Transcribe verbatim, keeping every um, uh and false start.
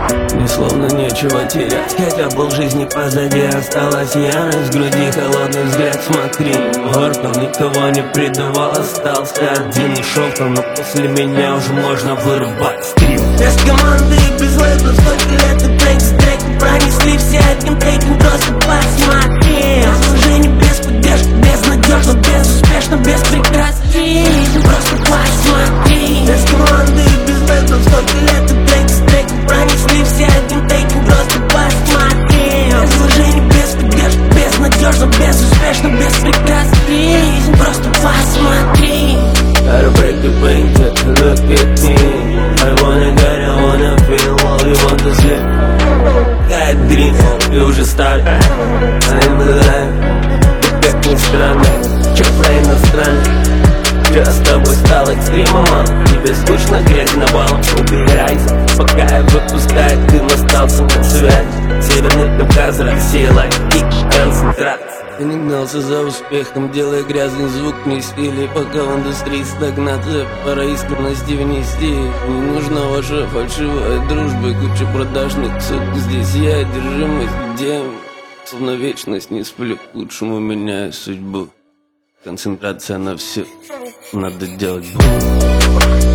Мне словно нечего терять, хотя полжизни позади осталась ярость. В груди холодный взгляд, смотри, гордо никого не предавал, остался один и шелком, но после меня уже можно вырубать стрим. Без команды и без лейбла, столько лет и трек за треком пронесли все одним тейком, просто посмотри. Служение без поддержки, безнадежно, безуспешно, без прекрасных. Просто посмотри. Без команды и без лейбла, столько лет и трек за треком пронесли все одним тейком, просто посмотри. Служение без поддержки, безнадежно, безуспешно, без прекрасных. Просто посмотри. Gotta break the bank, look at me. I wanna get, I wanna feel all you want to sleep. Got dream, ты уже стар. I'm alive. Ты как ни странно, чё про иностранный? Чё с тобой стало экстримом? Тебе скучно, грязь на балом. Убирайся, пока я выпускаю дым, остался на связь. Северный Кавказ, Россия, лайк и концентрация. Я не гнался за успехом, делая грязный звук, не стили. Пока в индустрии стагнация, пора искренности внести. Не нужна ваша фальшивая дружба и куча продажных суток. Здесь я одержимость идеями, словно вечность не сплю. К лучшему меняю судьбу. Концентрация на все, надо делать бум.